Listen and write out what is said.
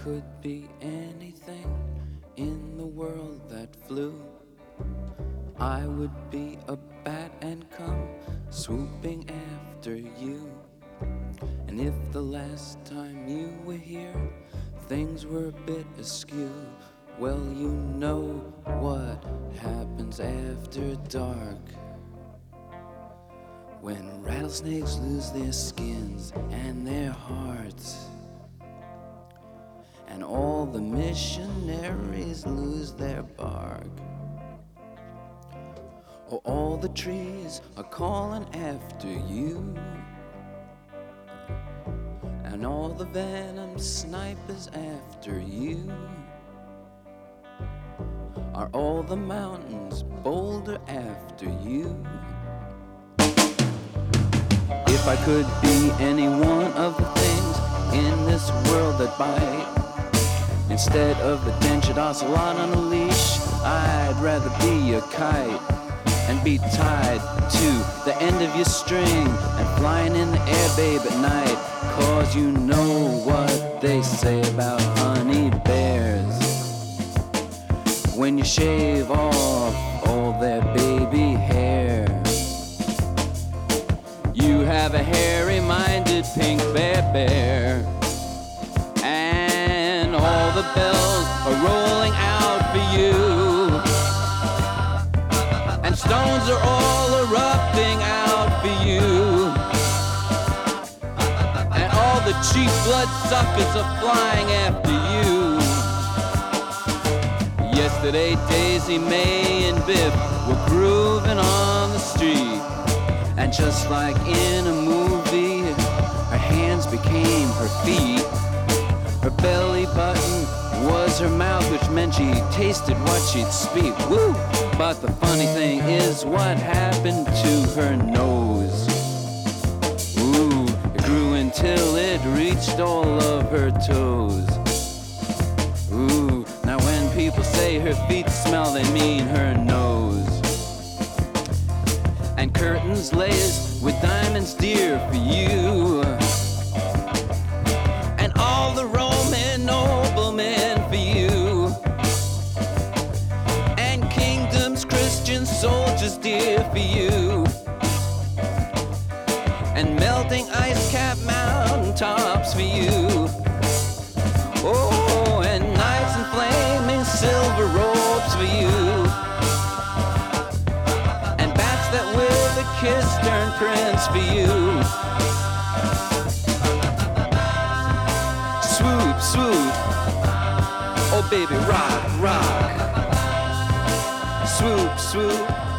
could be anything in the world that flew, I would be a bat and come swooping after you. And if the last time you were here things were a bit askew, well, you know what happens after dark, when rattlesnakes lose their skins and their hearts, and all the missionaries lose their bark. Oh, all the trees are calling after you, and all the venom snipers after you. Are all the mountains boulder after you? If I could be any one of the things in this world that bite, instead of the dentured ocelot on a leash, I'd rather be a kite and be tied to the end of your string and flying in the air, babe, at night. 'Cause you know what they say about honey bears. When you shave off all their baby hair, you have a hairy-minded pink bear, and all the bells are rolling out for you, and stones are all erupting out for you, and all the cheap bloodsuckers are flying after you. Yesterday, Daisy May and Biff were grooving on the street, and just like in a movie, her hands became her feet. Her belly button was her mouth, which meant she tasted what she'd speak. Woo! But the funny thing is, what happened to her nose? Ooh, it grew until it reached all of her toes. Ooh, now when people say her feet smell, they mean her nose. And curtains laced with diamonds dear for you, and all the Roman noblemen for you, and kingdoms, Christian soldiers dear for you, and melting ice-capped mountain tops for you. Oh, and knights in flaming silver robes for you, and bats that with a kiss turn prince for you. Swoop, swoop, oh baby, rock, rock. Swoop, swoop.